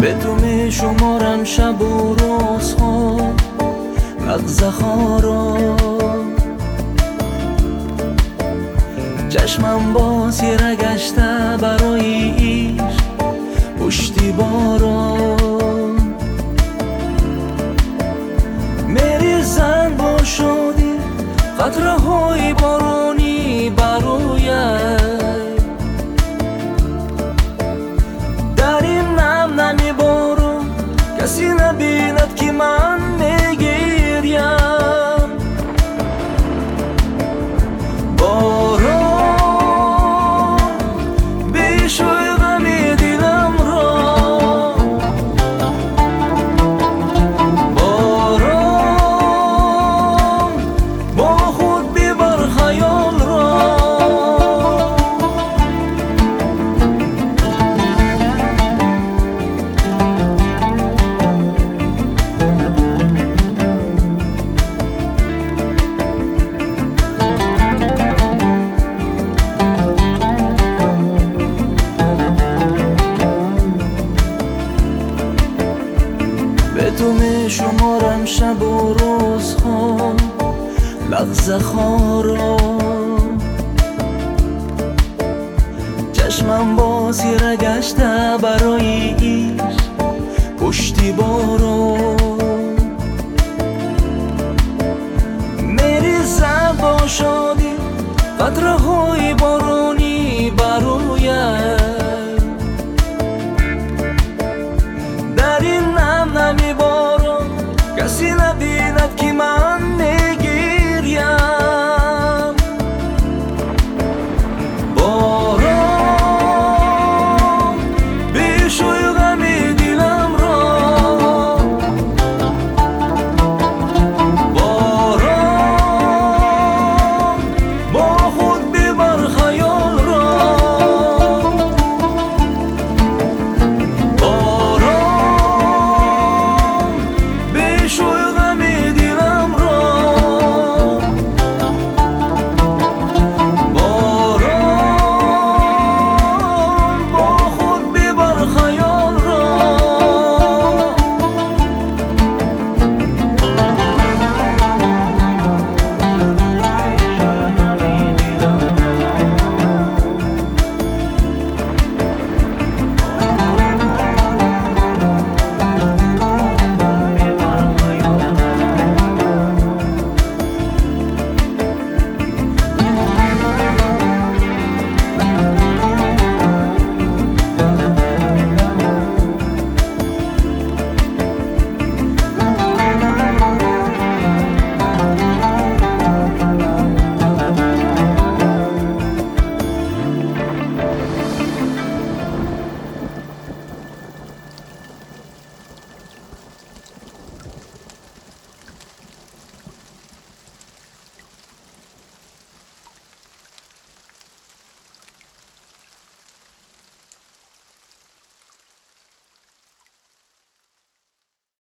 به تو می شمارم شب و روزها، لحظه ها را چشمم باز یه گشته برای عشق پشتیبارم. میریزن با شادی قطره های بارانی برایت، در این نم نمی بارون کسی نبیند که من میگیریم. به تو می شمارم شب و روزها، لحظه ها را چشمم باز یه گشته برای عشق پشتیبارم. میریزد با شادی قطره های باران